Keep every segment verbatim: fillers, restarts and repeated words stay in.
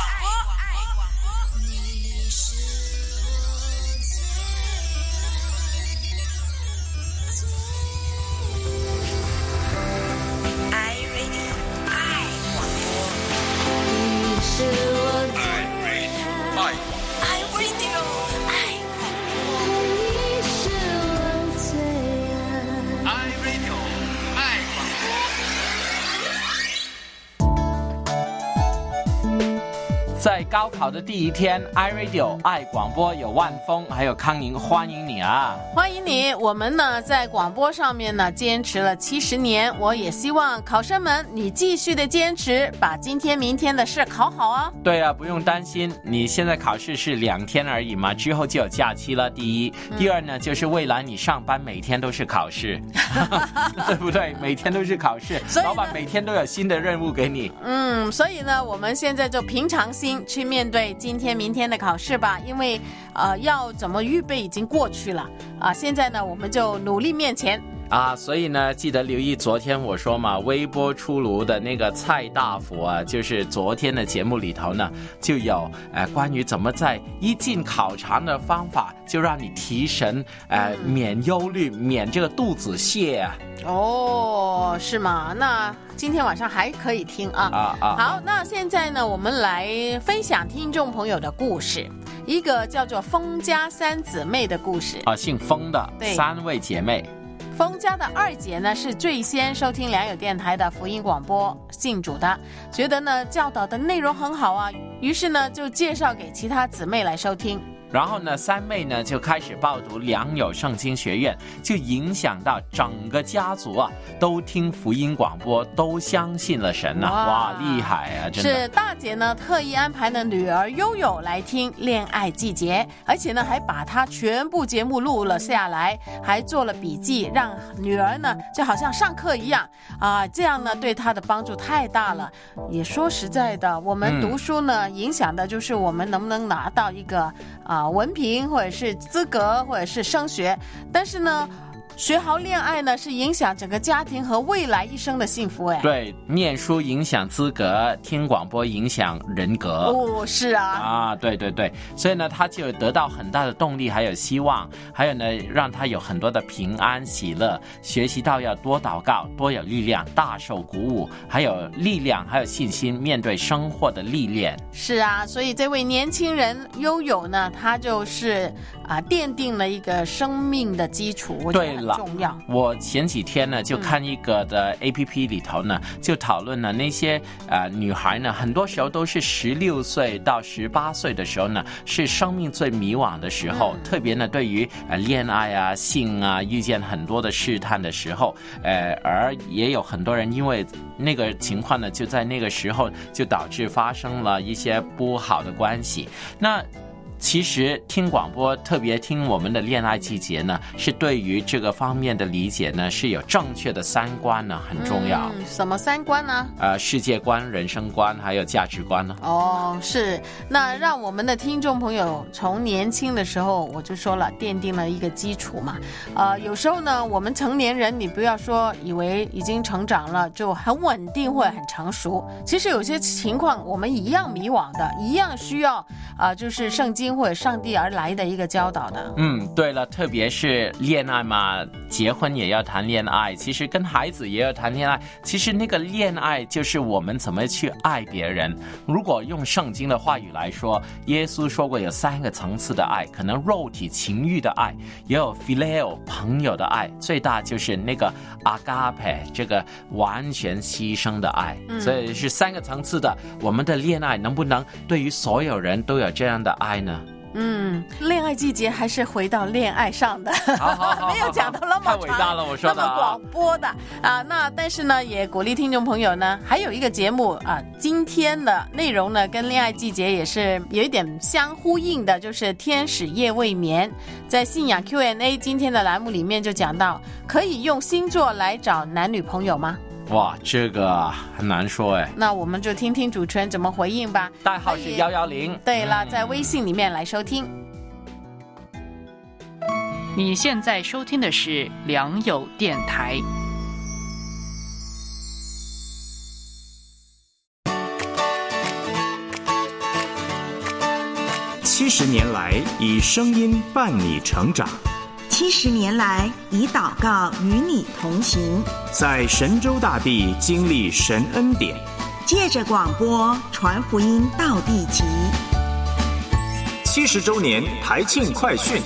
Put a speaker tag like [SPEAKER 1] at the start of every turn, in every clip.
[SPEAKER 1] 在高考的第一天 iRadio 爱广播有万峰还有康宁欢迎你啊！
[SPEAKER 2] 欢迎你！我们呢在广播上面呢坚持了七十年，我也希望考生们你继续的坚持，把今天明天的事考好啊！
[SPEAKER 1] 对啊，不用担心，你现在考试是两天而已嘛，之后就有假期了。第一，嗯、第二呢，就是未来你上班每天都是考试，对不对？每天都是考试，老板每天都有新的任务给你。
[SPEAKER 2] 嗯，所以呢，我们现在就平常心去面对今天明天的考试吧，因为呃要怎么预备已经过去了啊、呃，现在呢我们就努力面前
[SPEAKER 1] 啊，所以呢记得留意昨天我说嘛，微波出炉的那个蔡大佛啊，就是昨天的节目里头呢就有呃关于怎么在一进考场的方法，就让你提神呃、嗯、免忧虑，免这个肚子泻啊。
[SPEAKER 2] 哦，是吗？那今天晚上还可以听啊。
[SPEAKER 1] 啊啊！
[SPEAKER 2] 好，那现在呢，我们来分享听众朋友的故事，一个叫做封家三姊妹的故事
[SPEAKER 1] 啊，姓封的三位姐妹。
[SPEAKER 2] 封家的二姐呢是最先收听良友电台的福音广播，信主的，觉得呢教导的内容很好啊，于是呢就介绍给其他姊妹来收听。
[SPEAKER 1] 然后呢，三妹呢就开始报读良友圣经学院，就影响到整个家族啊，都听福音广播，都相信了神啊！哇，厉害啊！真的
[SPEAKER 2] 是大姐呢特意安排了女儿悠悠来听恋爱季节，而且呢还把她全部节目录了下来，还做了笔记，让女儿呢就好像上课一样啊，这样呢对她的帮助太大了。也说实在的，我们读书呢、嗯、影响的就是我们能不能拿到一个啊。文凭或者是资格或者是升学，但是呢学好恋爱呢是影响整个家庭和未来一生的幸福。哎，
[SPEAKER 1] 对，念书影响资格，听广播影响人格。
[SPEAKER 2] 哦，是啊，
[SPEAKER 1] 啊，对对对，所以呢他就得到很大的动力还有希望，还有呢让他有很多的平安喜乐，学习到要多祷告，多有力量，大受鼓舞，还有力量还有信心面对生活的历练。
[SPEAKER 2] 是啊，所以这位年轻人悠悠呢，他就是啊奠定了一个生命的基础。我觉得很重要。
[SPEAKER 1] 我前几天呢就看一个的 A P P 里头呢、嗯、就讨论了那些呃女孩呢，很多时候都是十六岁到十八岁的时候呢是生命最迷惘的时候、嗯、特别呢对于呃恋爱啊性啊遇见很多的试探的时候，呃而也有很多人因为那个情况呢就在那个时候就导致发生了一些不好的关系。那其实听广播，特别听我们的恋爱季节呢，是对于这个方面的理解呢是有正确的三观呢，很重要。
[SPEAKER 2] 嗯，什么三观呢？
[SPEAKER 1] 呃，世界观、人生观还有价值观呢。
[SPEAKER 2] 哦，是。那让我们的听众朋友从年轻的时候，我就说了，奠定了一个基础嘛。呃，有时候呢，我们成年人，你不要说以为已经成长了就很稳定或者很成熟，其实有些情况我们一样迷惘的，一样需要啊、呃，就是圣经或者上帝而来的一个教导的。
[SPEAKER 1] 嗯，对了，特别是恋爱嘛，结婚也要谈恋爱，其实跟孩子也要谈恋爱。其实那个恋爱就是我们怎么去爱别人。如果用圣经的话语来说，耶稣说过有三个层次的爱，可能肉体情欲的爱，也有 phileo 朋友的爱，最大就是那个 agape 这个完全牺牲的爱、嗯、所以是三个层次的。我们的恋爱能不能对于所有人都有这样的爱呢？
[SPEAKER 2] 嗯，恋爱季节还是回到恋爱上的，
[SPEAKER 1] 好好好
[SPEAKER 2] 没有讲到那么长，
[SPEAKER 1] 太伟大了，我说的、啊、
[SPEAKER 2] 那么广播的啊。那但是呢，也鼓励听众朋友呢，还有一个节目啊，今天的内容呢，跟恋爱季节也是有一点相呼应的，就是天使夜未眠。在信仰 Q and A 今天的栏目里面就讲到，可以用星座来找男女朋友吗？
[SPEAKER 1] 哇，这个很难说哎。
[SPEAKER 2] 那我们就听听主持人怎么回应吧。
[SPEAKER 1] 代号是幺幺零。
[SPEAKER 2] 对了，在微信里面来收听。
[SPEAKER 3] 你现在收听的是良友电台。
[SPEAKER 4] 七十年来，以声音伴你成长。
[SPEAKER 5] 七十年来，以祷告与你同行，
[SPEAKER 4] 在神州大地经历神恩典，
[SPEAKER 5] 借着广播传福音到地极。
[SPEAKER 4] 七十周年台庆快讯。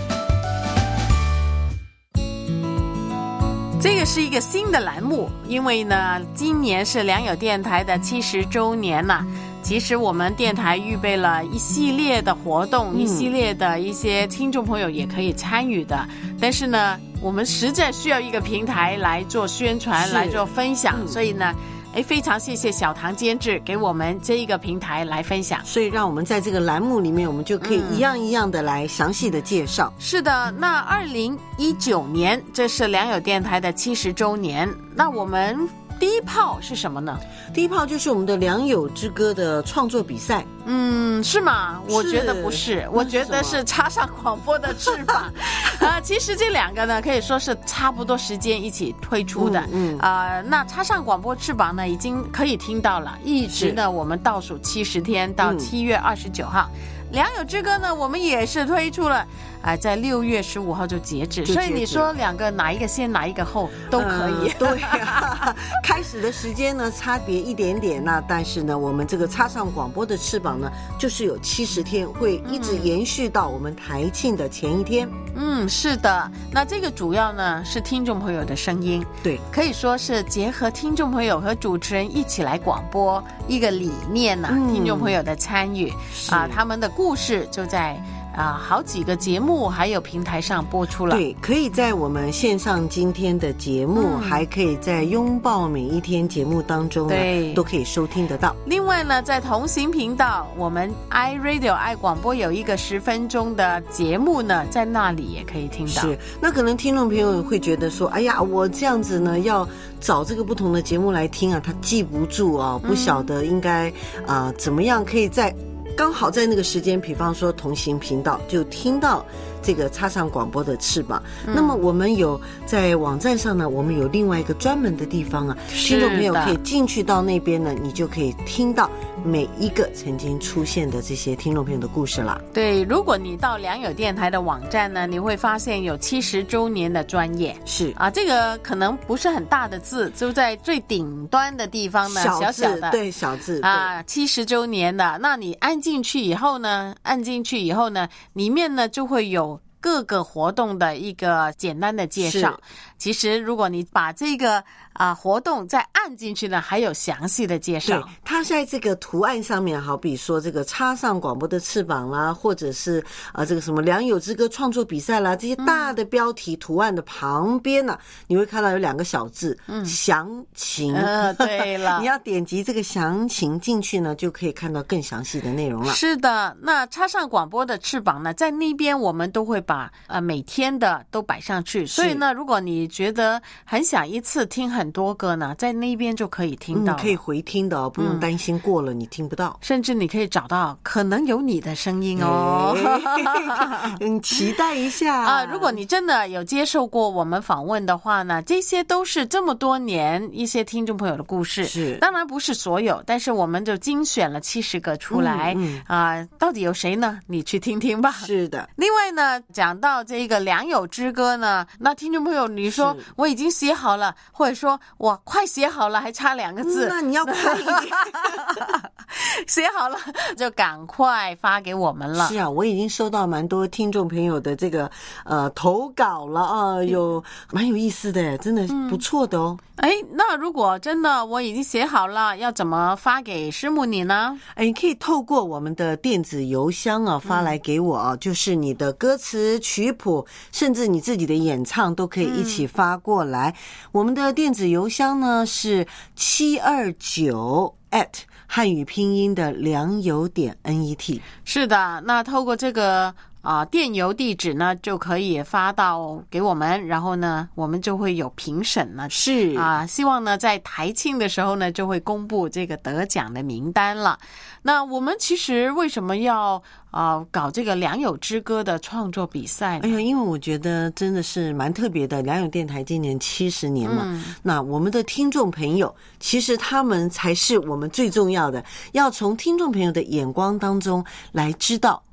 [SPEAKER 2] 这个是一个新的栏目，因为呢，今年是良友电台的七十周年了。其实我们电台预备了一系列的活动、嗯、一系列的一些听众朋友也可以参与的，但是呢我们实在需要一个平台来做宣传，来做分享、嗯、所以呢哎，非常谢谢小唐监制给我们这一个平台来分享，
[SPEAKER 6] 所以让我们在这个栏目里面，我们就可以一样一样的来详细的介绍、
[SPEAKER 2] 嗯、是的。那二零一九年这是良友电台的七十周年，那我们第一炮是什么呢？
[SPEAKER 6] 第一炮就是我们的良友之歌的创作比赛。
[SPEAKER 2] 嗯，是吗？我觉得不是，是我觉得是插上广播的翅膀。呃，其实这两个呢，可以说是差不多时间一起推出的。嗯，啊、嗯呃，那插上广播翅膀呢，已经可以听到了，一直呢，我们倒数七十天到七月二十九号。嗯，良友之歌呢，我们也是推出了，啊、呃，在六月十五号就截止，所以你说两个哪一个先哪一个后都可以。
[SPEAKER 6] 呃、对、啊，开始的时间呢差别一点点，那但是呢，我们这个插上广播的翅膀呢，就是有七十天，会一直延续到我们台庆的前一天。
[SPEAKER 2] 嗯，是的。那这个主要呢是听众朋友的声音，
[SPEAKER 6] 对，
[SPEAKER 2] 可以说是结合听众朋友和主持人一起来广播一个理念呢、啊嗯，听众朋友的参与啊，他们的故事就在啊好几个节目还有平台上播出了。
[SPEAKER 6] 对，可以在我们线上今天的节目、嗯、还可以在拥抱每一天节目当中呢都可以收听得到。
[SPEAKER 2] 另外呢，在同行频道我们 iRadio 爱广播有一个十分钟的节目呢，在那里也可以听到。
[SPEAKER 6] 是，那可能听众朋友会觉得说，哎呀，我这样子呢要找这个不同的节目来听啊，他记不住啊，不晓得应该啊、呃、怎么样可以在刚好在那个时间，比方说同行频道就听到这个插上广播的翅膀、嗯、那么我们有在网站上呢，我们有另外一个专门的地方啊，听众朋友可以进去到那边呢，你就可以听到每一个曾经出现的这些听众朋友的故事啦。
[SPEAKER 2] 对，如果你到良友电台的网站呢，你会发现有七十周年的专页，是啊，这个可能不是很大的字，就在最顶端的地方呢，
[SPEAKER 6] 小
[SPEAKER 2] 小小的，
[SPEAKER 6] 对，小字
[SPEAKER 2] 啊，七十周年的，那你按进去以后呢，按进去以后呢，里面呢就会有各个活动的一个简单的介绍。其实如果你把这个啊、呃、活动再按进去呢，还有详细的介绍。
[SPEAKER 6] 对，它在这个图案上面，好比说这个插上广播的翅膀啦，或者是啊、呃、这个什么良友之歌创作比赛啦，这些大的标题图案的旁边呢、啊嗯，你会看到有两个小字，嗯，详情。
[SPEAKER 2] 呃，对了，
[SPEAKER 6] 你要点击这个详情进去呢，就可以看到更详细的内容了。
[SPEAKER 2] 是的，那插上广播的翅膀呢，在那边我们都会把呃每天的都摆上去，所以呢，如果你觉得很想一次听很多个呢，在那边就可以听到、
[SPEAKER 6] 嗯、可以回听的哦，不用担心过了、嗯、你听不到，
[SPEAKER 2] 甚至你可以找到可能有你的声音哦。
[SPEAKER 6] 嗯，期待一下
[SPEAKER 2] 啊！如果你真的有接受过我们访问的话呢，这些都是这么多年一些听众朋友的故事，是当然不是所有，但是我们就精选了七十个出来、嗯嗯、啊，到底有谁呢？你去听听吧。
[SPEAKER 6] 是的。
[SPEAKER 2] 另外呢，讲到这个良友之歌呢，那听众朋友你说我已经写好了，或者说我快写好了，还差两个字、
[SPEAKER 6] 嗯、那你要快一点
[SPEAKER 2] 写好了就赶快发给我们了。
[SPEAKER 6] 是啊，我已经收到蛮多听众朋友的这个呃投稿了啊，有蛮有意思的，真的不错的哦。
[SPEAKER 2] 哎、嗯，那如果真的我已经写好了，要怎么发给师母你呢？
[SPEAKER 6] 哎，你可以透过我们的电子邮箱啊发来给我啊、嗯，就是你的歌词曲谱，甚至你自己的演唱都可以一起发过来。嗯、我们的电子邮箱呢是七二九 at 汉语拼音的良友点 net。
[SPEAKER 2] 是的，那透过这个啊、呃，电邮地址呢就可以发到给我们，然后呢我们就会有评审呢，是啊、呃，希望呢在台庆的时候呢就会公布这个得奖的名单了。那我们其实为什么要啊、呃、搞这个良友之歌的创作比赛呢？
[SPEAKER 6] 哎呀，因为我觉得真的是蛮特别的，良友电台今年七十年嘛、嗯，那我们的听众朋友其实他们才是我们最重要的，要从听众朋友的眼光当中来知道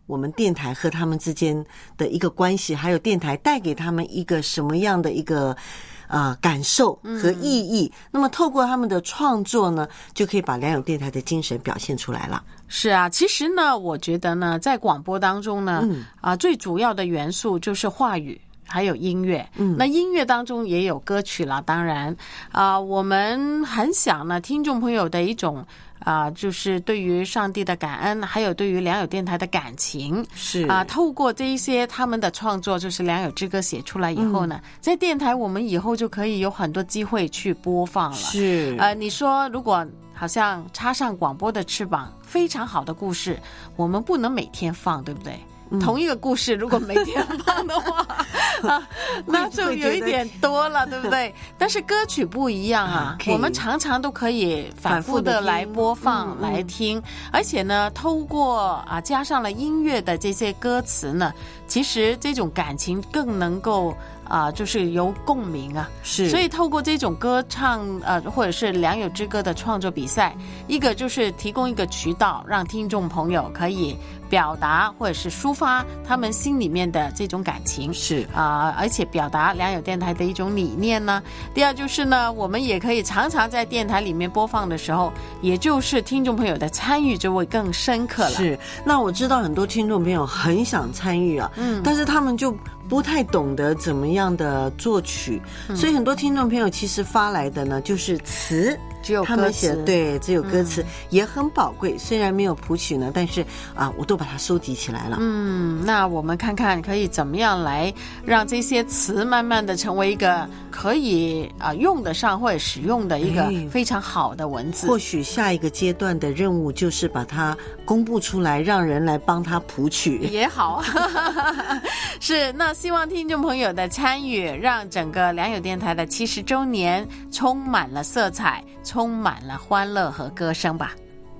[SPEAKER 6] 我们电台和他们之间的一个关系，还有电台带给他们一个什么样的一个呃感受和意义、嗯、那么透过他们的创作呢，就可以把良友电台的精神表现出来了。
[SPEAKER 2] 是啊，其实呢我觉得呢在广播当中呢、嗯、啊最主要的元素就是话语还有音乐，嗯，那音乐当中也有歌曲了，当然啊、呃，我们很想呢听众朋友的一种啊、呃，就是对于上帝的感恩，还有对于良友电台的感情，
[SPEAKER 6] 是
[SPEAKER 2] 啊、呃，透过这一些他们的创作，就是良友之歌写出来以后呢、嗯，在电台我们以后就可以有很多机会去播放了。
[SPEAKER 6] 是，
[SPEAKER 2] 呃，你说如果好像插上广播的翅膀，非常好的故事，我们不能每天放，对不对？同一个故事如果每天放的话啊，那就有一点多了，对不对？但是歌曲不一样啊，我们常常都可以反复的来播放来听，而且呢透过啊加上了音乐的这些歌词呢，其实这种感情更能够啊、呃，就是有共鸣啊，
[SPEAKER 6] 是，
[SPEAKER 2] 所以透过这种歌唱呃，或者是良友之歌的创作比赛，一个就是提供一个渠道，让听众朋友可以表达或者是抒发他们心里面的这种感情，
[SPEAKER 6] 是
[SPEAKER 2] 啊、呃，而且表达良友电台的一种理念呢。第二就是呢，我们也可以常常在电台里面播放的时候，也就是听众朋友的参与就会更深刻了。
[SPEAKER 6] 是，那我知道很多听众朋友很想参与啊，嗯，但是他们就不太懂得怎么样的作曲、嗯、所以很多听众朋友其实发来的呢就是词，
[SPEAKER 2] 只有歌词，
[SPEAKER 6] 他们写对只有歌词、嗯、也很宝贵，虽然没有谱曲呢，但是啊我都把它收集起来了。
[SPEAKER 2] 嗯，那我们看看可以怎么样来让这些词慢慢的成为一个可以啊用得上或者使用的一个非常好的文字、哎、
[SPEAKER 6] 或许下一个阶段的任务就是把它公布出来，让人来帮他谱曲
[SPEAKER 2] 也好是，那希望听众朋友的参与，让整个良友电台的七十周年充满了色彩，充满了欢乐和歌声吧。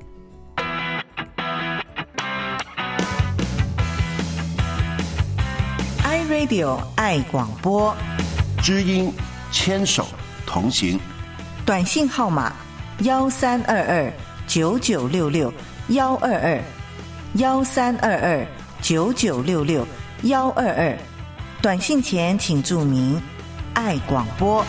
[SPEAKER 5] iRadio 爱广播，
[SPEAKER 7] 知音牵手同行，
[SPEAKER 5] 短信号码幺三二二九九六六幺二二幺三二二九九六六幺二二，短信前请注明爱广播。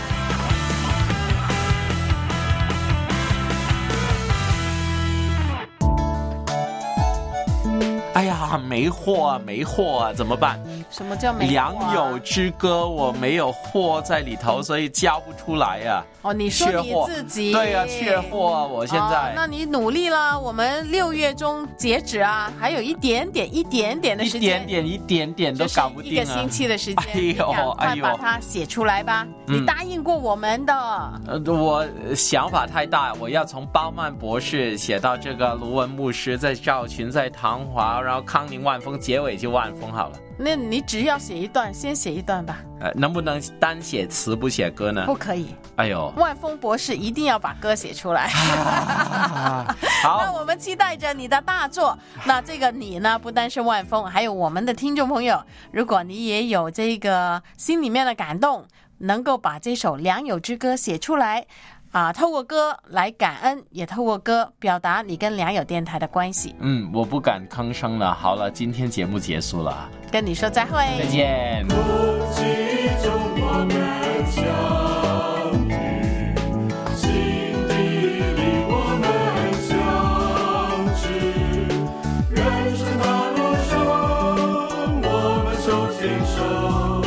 [SPEAKER 1] 哎呀，没货啊，没货啊，怎么办？
[SPEAKER 2] 什么叫没货、啊？
[SPEAKER 1] 良友之歌我没有货在里头，所以交不出来呀、啊。
[SPEAKER 2] 哦，你说你自己？
[SPEAKER 1] 对呀、啊，缺货啊！我现在、
[SPEAKER 2] 哦，那你努力了。我们六月中截止啊，还有一点点、一点点的时间，
[SPEAKER 1] 一点点、一点点都搞不定啊！
[SPEAKER 2] 就是、一个星期的时间，
[SPEAKER 1] 哎呦，
[SPEAKER 2] 赶快把它写出来吧、哎！你答应过我们的。
[SPEAKER 1] 呃，我想法太大，我要从包曼博士写到这个卢文牧师，再赵群，再唐华，然后康宁万峰，结尾就万峰好了。
[SPEAKER 2] 那你只要写一段，先写一段吧。
[SPEAKER 1] 呃，能不能单写词不写歌呢？
[SPEAKER 2] 不可以。
[SPEAKER 1] 哎呦，
[SPEAKER 2] 万峰博士一定要把歌写出来。
[SPEAKER 1] 啊、好，
[SPEAKER 2] 那我们期待着你的大作。那这个你呢，不单是万峰，还有我们的听众朋友，如果你也有这个心里面的感动，能够把这首良友之歌写出来。啊，透过歌来感恩，也透过歌表达你跟良友电台的关系。
[SPEAKER 1] 嗯，我不敢吭声了。好了，今天节目结束了，
[SPEAKER 2] 跟你说再会，
[SPEAKER 1] 再见。
[SPEAKER 8] 空气中我们相遇，心底里我们相知，人生的路上我们手牵手。